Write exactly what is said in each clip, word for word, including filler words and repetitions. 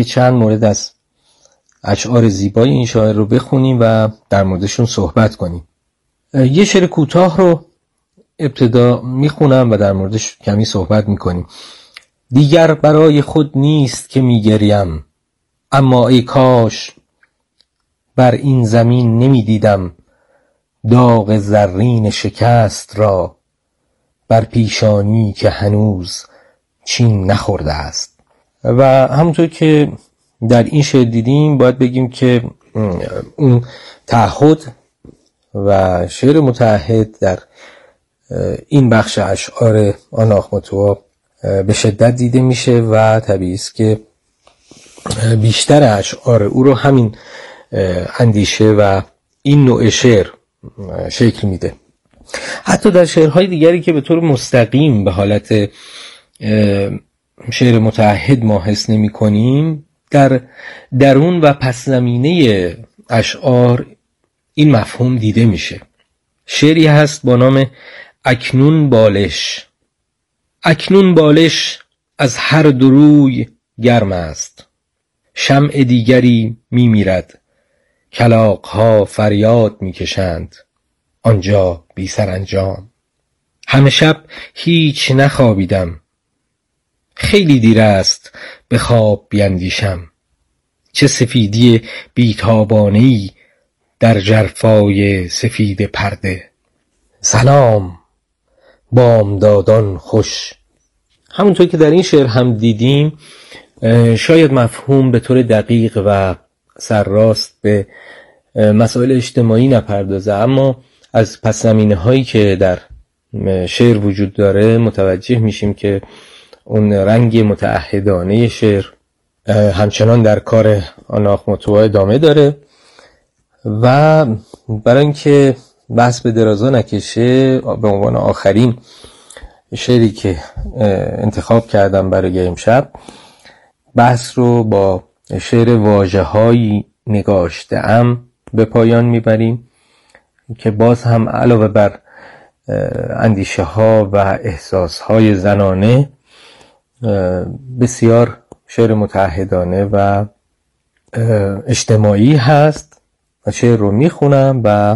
که چند مورد از اشعار زیبای این شاعر رو بخونیم و در موردشون صحبت کنیم. یه شعر کوتاه رو ابتدا میخونم و در موردش کمی صحبت میکنیم. دیگر برای خود نیست که میگریم، اما ای کاش بر این زمین نمیدیدم داغ زرین شکست را بر پیشانی که هنوز چین نخورده است. و همونطور که در این شعر دیدیم باید بگیم که اون تعهد و شعر متعهد در این بخش اشعار آن آخماتوآ به شدت دیده میشه و طبیعی است که بیشتر اشعار او رو همین اندیشه و این نوع شعر شکل میده. حتی در شعرهای دیگری که به طور مستقیم به حالت شعر متعهد ما حس نمی کنیم، در درون و پس زمینه اشعار این مفهوم دیده میشه. شعری هست با نام اکنون بالش. اکنون بالش از هر دروی گرم است، شمع دیگری می میرد، کلاغ‌ها فریاد می کشند، آنجا بی سرانجام. همه شب هیچ نخوابیدم، خیلی دیر است به خواب بیندیشم. چه سفیدی بیتابانه‌ای در جرفای سفید پرده. سلام بامدادان خوش. همونطور که در این شعر هم دیدیم، شاید مفهوم به طور دقیق و سرراست به مسائل اجتماعی نپردازه، اما از پس زمینه هایی که در شعر وجود داره متوجه میشیم که اون رنگ متعهدانه شعر همچنان در کار آن آخماتوآ ادامه داره. و برای اینکه بحث به درازا نکشه، به عنوان آخرین شعری که انتخاب کردم برای امشب، بحث رو با شعر واژه‌هایی نگاشته‌ام به پایان میبریم که باز هم علاوه بر اندیشه ها و احساس های زنانه بسیار شعر متعهدانه و اجتماعی هست. شعر رو میخونم و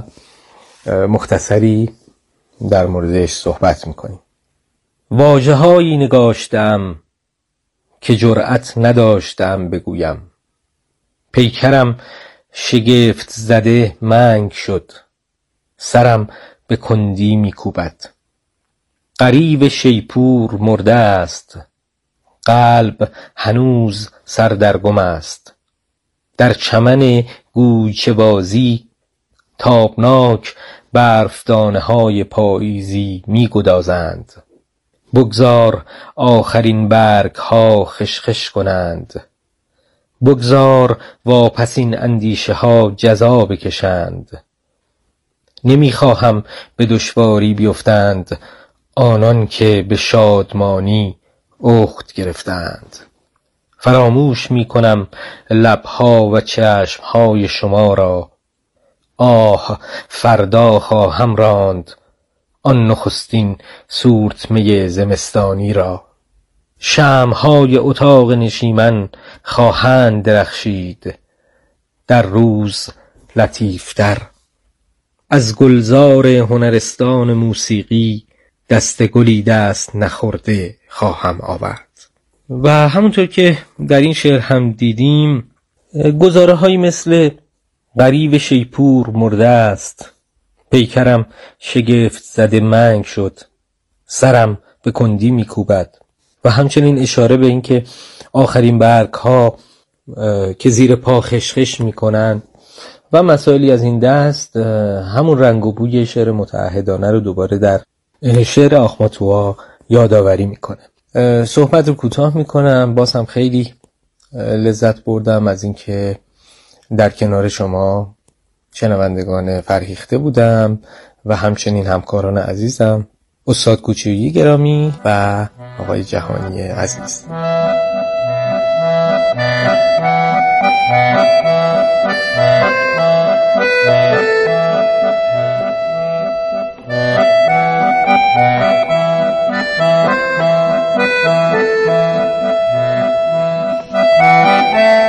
مختصری در موردش صحبت میکنیم. واژه‌هایی نگاشتم که جرأت نداشتم بگویم، پیکرم شگفت زده منگ شد، سرم به کندی میکوبد. غریو شیپور مرده است، قلب هنوز سردرگم است. در چمن گویچه بازی تابناک برفدانه های پاییزی می گدازند. بگذار آخرین برگ ها خشخش کنند، بگذار واپسین اندیشه ها جزا بکشند. نمی خواهم به دشواری بیفتند آنان که به شادمانی اخت گرفتند. فراموش می کنم لبها و چشمهای شما را، آه فردا خواهم راند آن نخستین سورتمه زمستانی را. شمع‌های اتاق نشیمن خواهند درخشید در روز لطیفتر. از گلزار هنرستان موسیقی دست گلی دست نخورده خواهم آورد. و همونطور که در این شعر هم دیدیم، گزاره هایی مثل غریو شیپور مرده است، پیکرم شگفت زده منگ شد، سرم به کندی میکوبد، و همچنین اشاره به این که آخرین برگ ها که زیر پا خشخش میکنن و مسائلی از این دست، همون رنگ و بوی شعر متعهدانه رو دوباره در شعر آخماتوآ یادآوری میکنه. صحبت رو کوتاه میکنم. باز هم خیلی لذت بردم از اینکه در کنار شما شنوندگان فرهیخته بودم و همچنین همکاران عزیزم، استاد کوچویی گرامی و آقای جهانی عزیز. Thank you.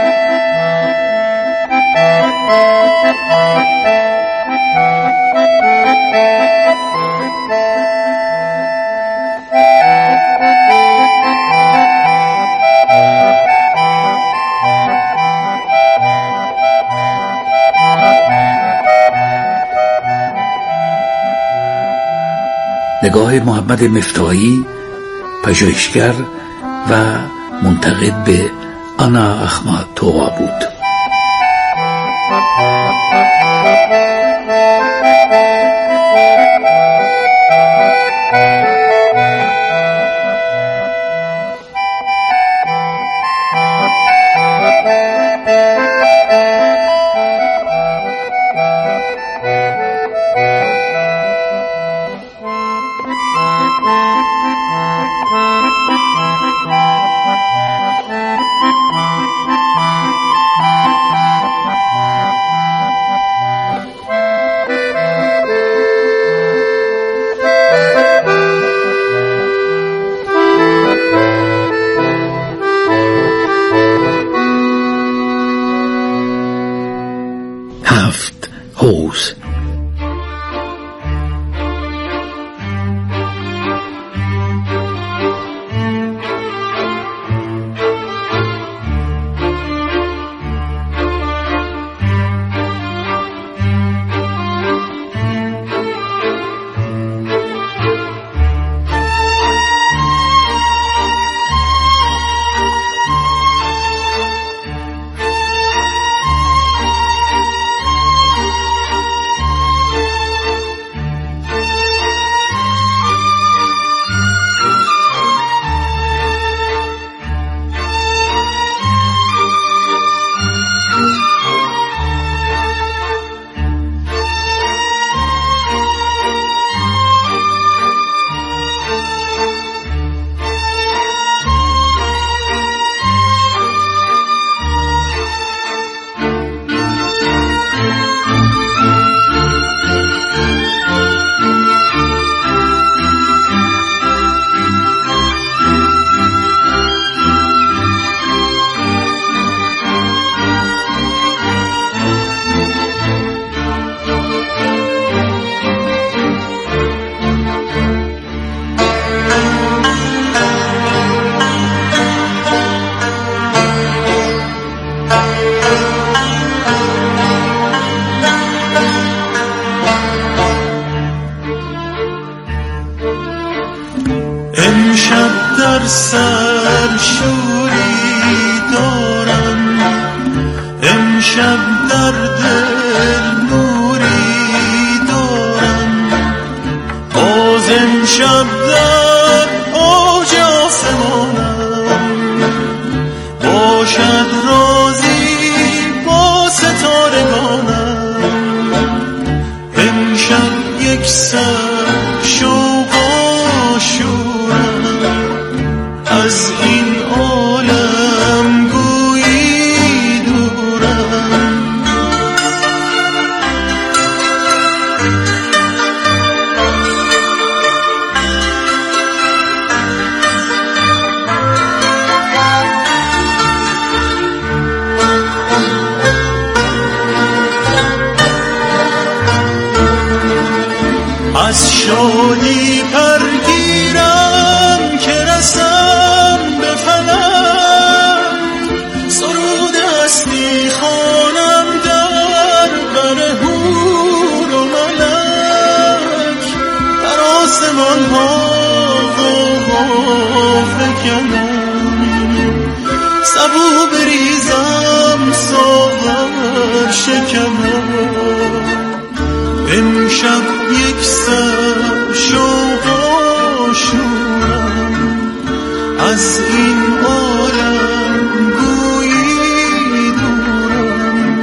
نگاه محمد مفتاحی، پژوهشگر و منتقد به آنا اخماتووا بود. هفت حوض. امشب در سر شوری دارم، امشب در دل نوری دارم، باز امشب در اوج آسمانم، باشد رازی با ستارگانم، امشب یک سر شوق و شورم، از این عالم گویی دورم. از شادی پرگیرم که رسم به فلک، سرود اصلی خوانم در بر حور و ملک، در آسمان ها فکنم، سبو بریزم ساغر شکنم، امشب یک سر شوق و شورم، از این عالم گویی دورم.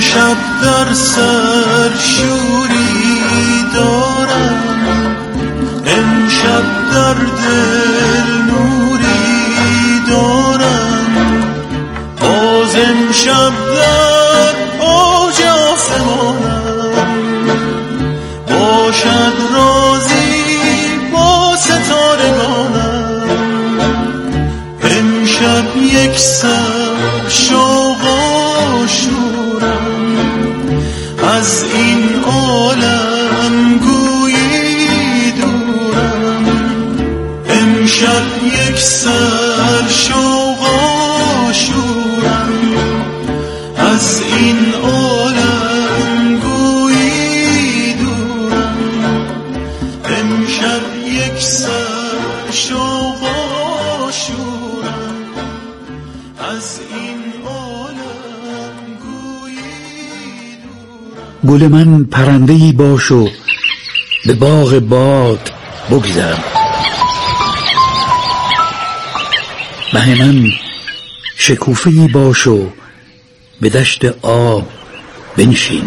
امشب در سر شوری دارم، امشب در دل نوری دارم، باز امشب در اوج آسمانم، باشد رازی با ستارگانم، امشب یک سر شوق و شورم، از این عالم گویی دورم، امشب یک سر شوق و شورم، از این عالم گویی دورم، امشب یک سر شوق و شورم، از این عالم گویی دورم. گل من پرنده‌ای باش و به باغ باد بگذر، مه من شکوفه‌ای باش و به دشت آب بنشین،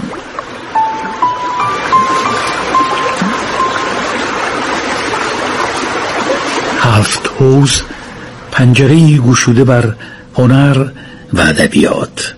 هفت حوض پنجره‌ای گشوده بر هنر و ادبیات.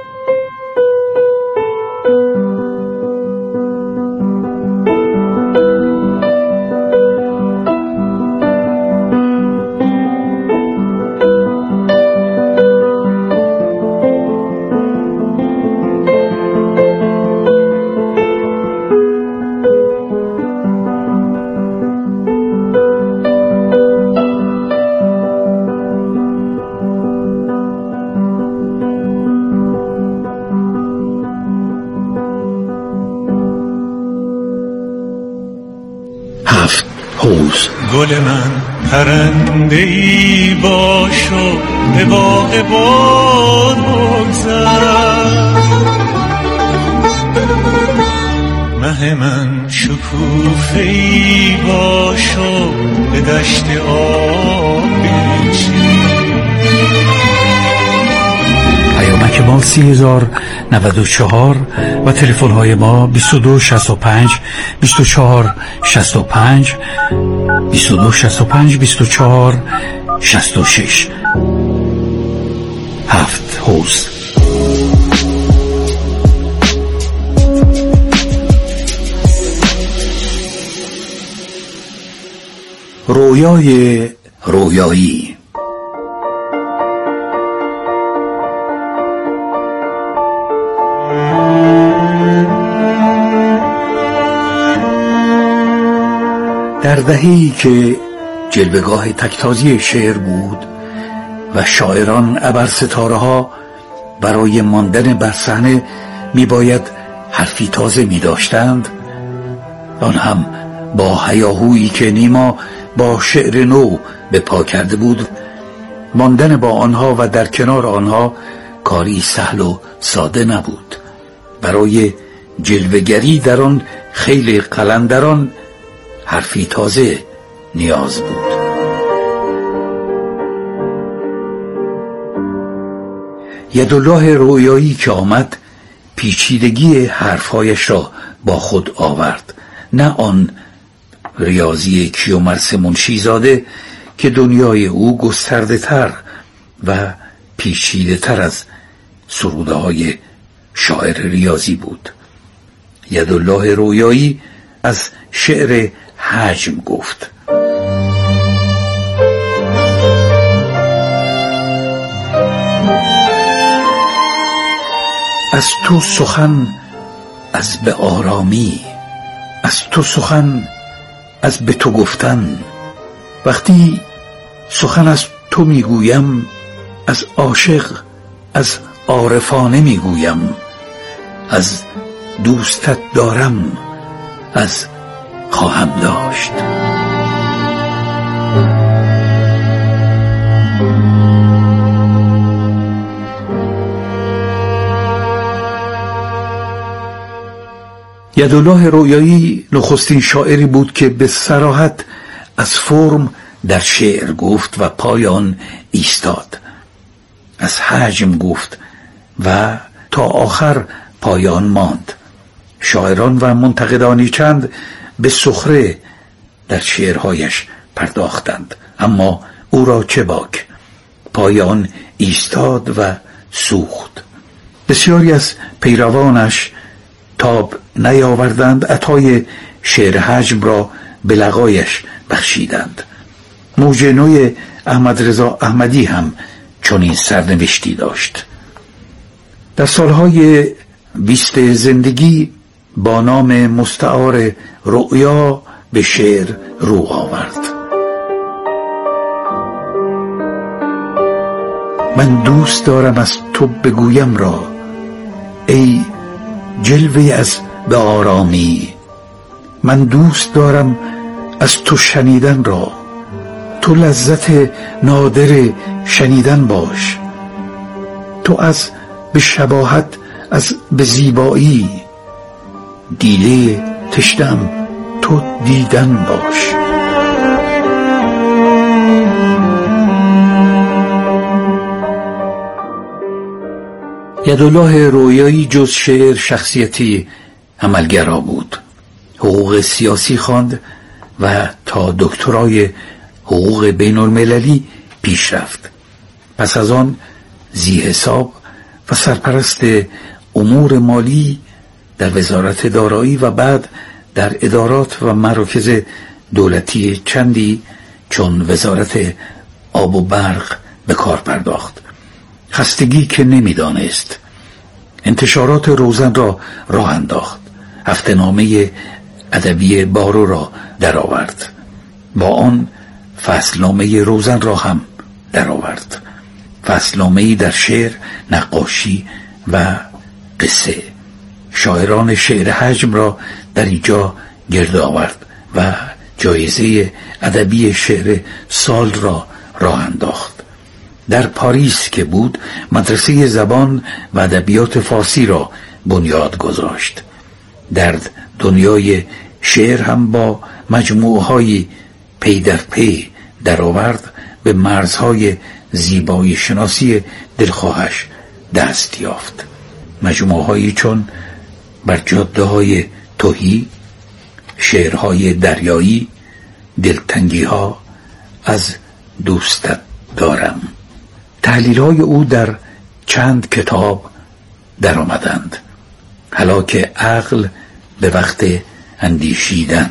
هفت حوض. گل من پرنده‌ای باش و به باغ باد بگذر، مه من شکوفه‌ای باش و به دشت آب بنشین. پیامک ما سی هزار نود و چهار و تلفن های ما بیست و دو شصت و پنج بیست و چهار شصت و پنج بیست و دو شصت و پنج بیست و چهار شصت و شش. هفت حوض. رویای رویایی. در دهه‌ای که جلوه‌گاه تکتازی شعر بود و شاعران ابر ستاره ها برای ماندن بر صحنه میباید حرفی تازه می داشتند، آن هم با هیاهویی که نیما با شعر نو به پا کرده بود، ماندن با آنها و در کنار آنها کاری سهل و ساده نبود. برای جلوه‌گری در آن خیل قلندران حرفی تازه نیاز بود. یدالله رویایی که آمد پیچیدگی حرفهایش را با خود آورد، نه آن ریاضی کیومرث منشیزاده که دنیای او گسترده تر و پیچیده تر از سروده های شاعر ریاضی بود. یدالله رویایی از شعر حجم گفت. از تو سخن از به آرامی، از تو سخن از به تو گفتن، وقتی سخن از تو میگویم از عاشق از عارفانه میگویم، از دوستت دارم از خواهم داشت. یدالله رویایی نخستین شاعری بود که به صراحت از فرم در شعر گفت و پایان ایستاد، از حجم گفت و تا آخر پایان ماند. شاعران و منتقدانی چند به سخره در شعرهایش پرداختند، اما او را چه باک، پایان ایستاد و سوخت. بسیاری از پیروانش تاب نیاوردند، عطای شعر حجم را به لقایش بخشیدند. موج نوی احمد رضا احمدی هم چنین سرنوشتی داشت. در سالهای بیست زندگی با نام مستعار رؤیا به شعر رو آورد. من دوست دارم از تو بگویم را، ای جلوه از به آرامی. من دوست دارم از تو شنیدن را، تو لذت نادر شنیدن باش. تو از به شباهت از به زیبایی، دیده تشنم تو دیدن باش. یدالله رویایی جز شعر شخصیتی عملگرا بود. حقوق سیاسی خواند و تا دکترای حقوق بین المللی پیش رفت. پس از آن ذی حساب و سرپرست امور مالی در وزارت دارایی و بعد در ادارات و مراکز دولتی چندی چون وزارت آب و برق به کار پرداخت. خستگی که نمیدانست. انتشارات روزن را راه انداخت. هفته‌نامه ادبی بارو را درآورد. با آن فصلنامه روزن را هم درآورد. فصلنامه‌ای در شعر، نقاشی و قصه. شاعران شعر حجم را در اینجا گرد آورد و جایزه ادبی شعر سال را راه انداخت. در پاریس که بود، مدرسه زبان و ادبیات فارسی را بنیاد گذاشت. در دنیای شعر هم با مجموعه‌های پی در پی درآورد، به مرزهای زیبایی شناسی دلخواهش دست یافت. مجموعه‌هایی چون بر جاده‌های تهی، شعرهای دریایی، دلتنگی‌ها، از دوستت دارم. تحلیل‌های او در چند کتاب در آمدند. هلاک عقل به وقت اندیشیدن.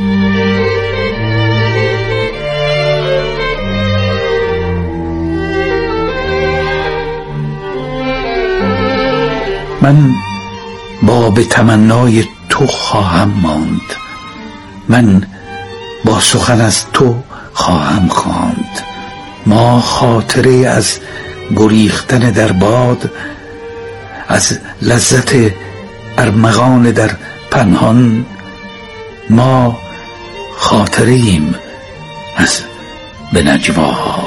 من با به تمنای تو خواهم ماند، من با سخن از تو خواهم خواند. ما خاطره از گریختن در باد، از لذت ارمغان در پنهان. ما خاطره ایم از به نجواها.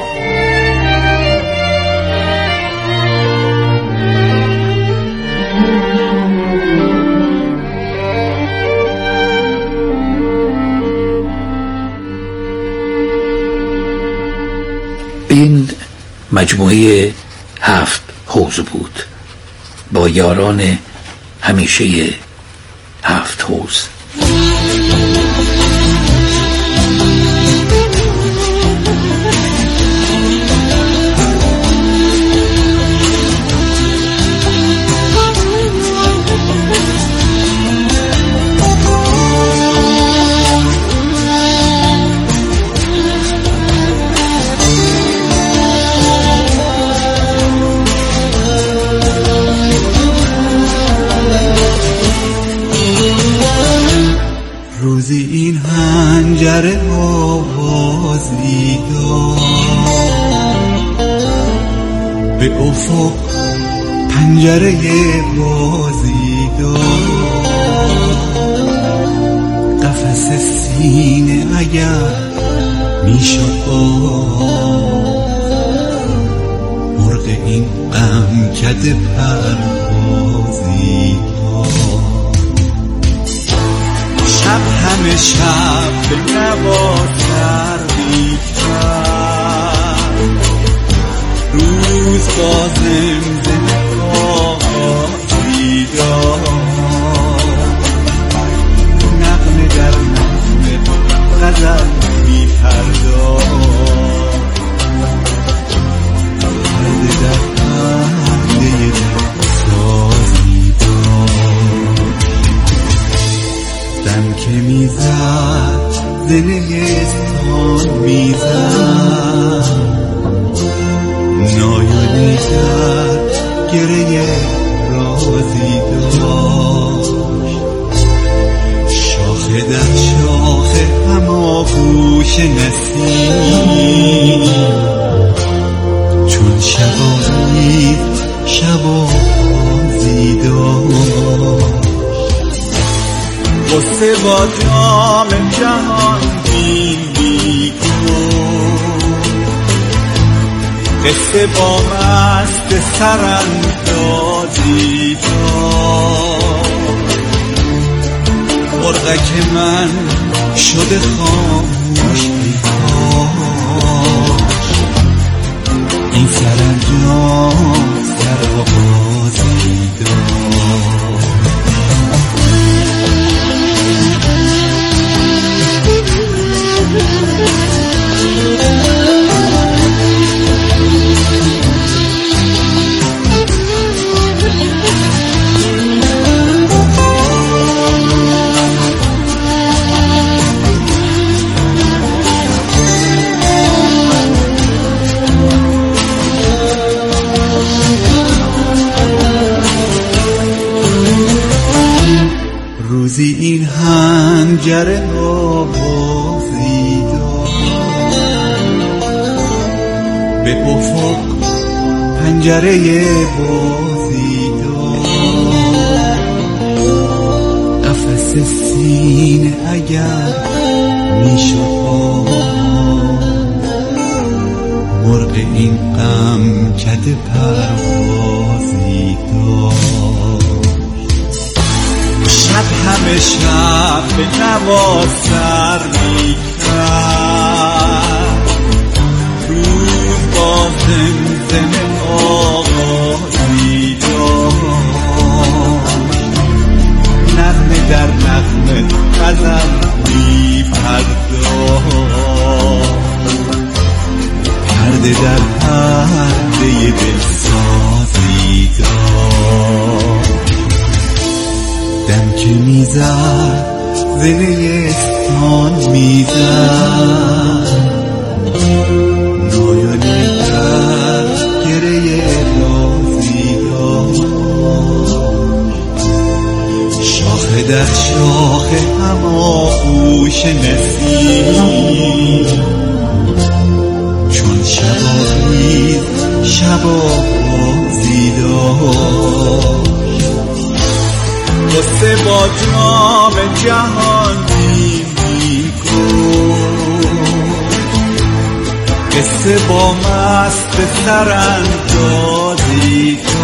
این مجموعه هفت حوض بود با یاران همیشه هفت حوض. روزی این حنجره آوازی داد، به افق پنجره بازی داد. قفس سینه اگر میشد مرغ این غم کده پروازی داد. شب همه شب به نواز سردی کرد، روز با زمزمه آغازی داد. که میزد زلستان میزد نایونی در گره رازی داشت شاخه در شاخه هماغوش نسیم چون شبانید شبازی داشت قصه با جام جهان بینی کن قصه با مست سراندازی داشت مرغک من شده خاموش بیکاش این سرانجام سرآغازی داشت روزی این حنجره آوازی داد به افق پنجره بازی داد قفس سینه اگر میشد مرغ این غمکده پروازی داد شب همه شب به نواز سر میکرد روز با زمزم آغازی داشت نغمه در نغمه غزل میپرداخت پرده در پرده دلسازی داشت دم که میزد زلستان میزد نایانی در گره رازی داشت شاخه در شاخه هماغوش نسیم چون شبانید شبازی داشت قصه با جام جهان بینی کن قصه با مست سراندازی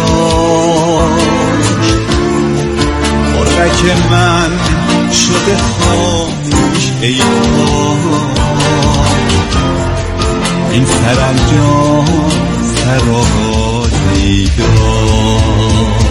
داشت مرغک من شده خاموش ای این سرانجام سرآغازی داشت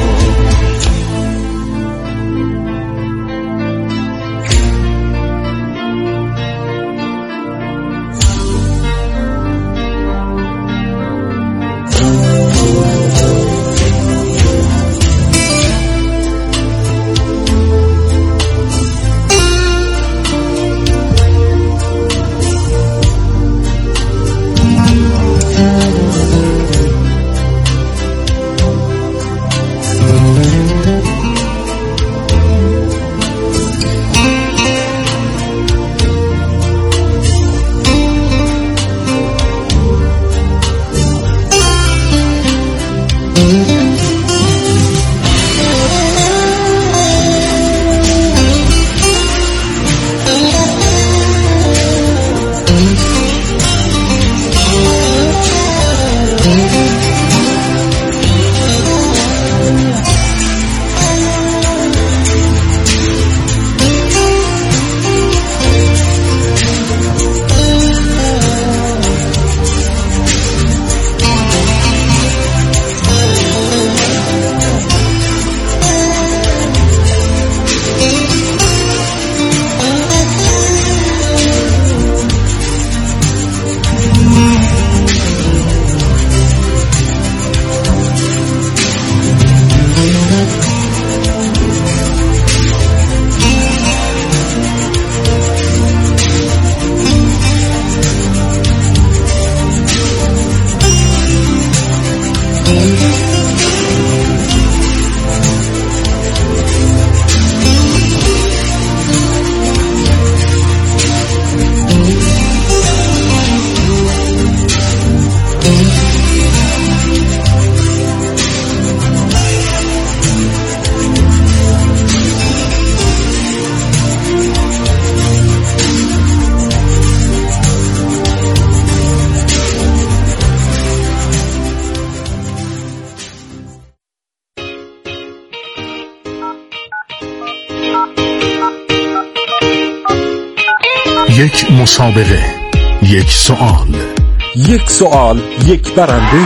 یک مسابقه، یک سوال، یک سوال، یک برنده.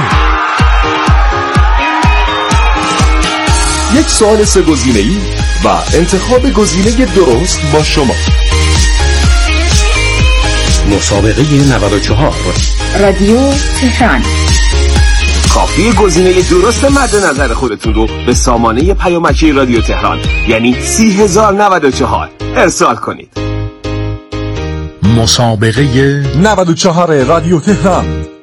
یک سوال سه گزینه‌ای و انتخاب گزینه درست با شما. مسابقه نود و چهار رادیو تهران. کافی گزینه درست مد نظر خودتون رو به سامانه پیامکی رادیو تهران یعنی سی هزار و نود و چهار ارسال کنید. مسابقه نود و چهار رادیو تهران.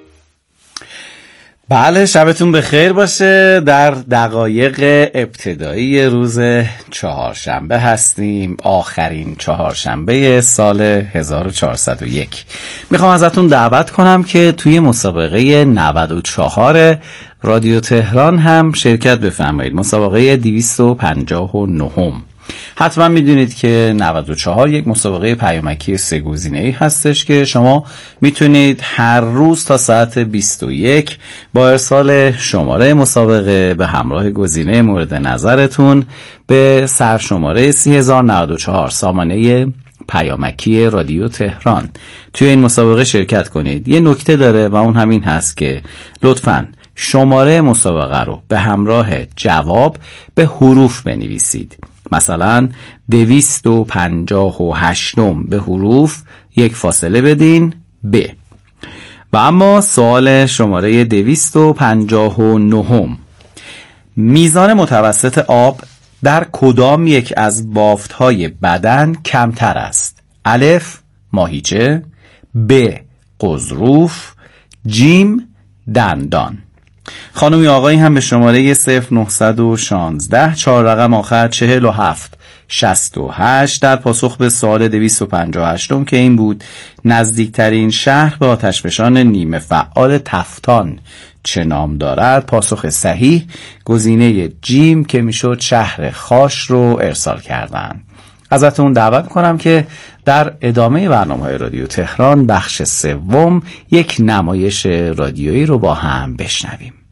بله، شبتون بخیر باشه. در دقایق ابتدایی روز چهارشنبه هستیم، آخرین چهارشنبه سال هزار و چهارصد و یک. میخوام ازتون دعوت کنم که توی مسابقه نود و چهار رادیو تهران هم شرکت بفرمایید. مسابقه دویست و پنجاه و نه. حتما میدونید که نود و چهار یک مسابقه پیامکی سه گزینه‌ای هستش که شما میتونید هر روز تا ساعت بیست و یک با ارسال شماره مسابقه به همراه گزینه مورد نظرتون به سرشماره سی هزار و نود و چهار سامانه پیامکی رادیو تهران توی این مسابقه شرکت کنید. یه نکته داره و اون همین هست که لطفاً شماره مسابقه رو به همراه جواب به حروف بنویسید. مثلا دویست و پنجاه و هشتم به حروف یک فاصله بدین ب. و اما سوال شماره دویست و پنجاه و نه، میزان متوسط آب در کدام یک از بافت‌های بدن کمتر است؟ الف ماهیچه، ب قزروف، جیم دندان. خانم یا آقایی هم به شماره صفر نهصد و شانزده چهار رقم آخر چهل و هفت شصت و هشت در پاسخ به سوال دویست و پنجاه و هشت که این بود نزدیکترین شهر به آتشفشان نیمه فعال تفتان چه نام دارد، پاسخ صحیح گزینه جیم که میشد شهر خاش رو ارسال کردن. ازتون دعوت کنم که در ادامه برنامه‌های رادیو تهران بخش سوم یک نمایش رادیویی رو با هم بشنویم.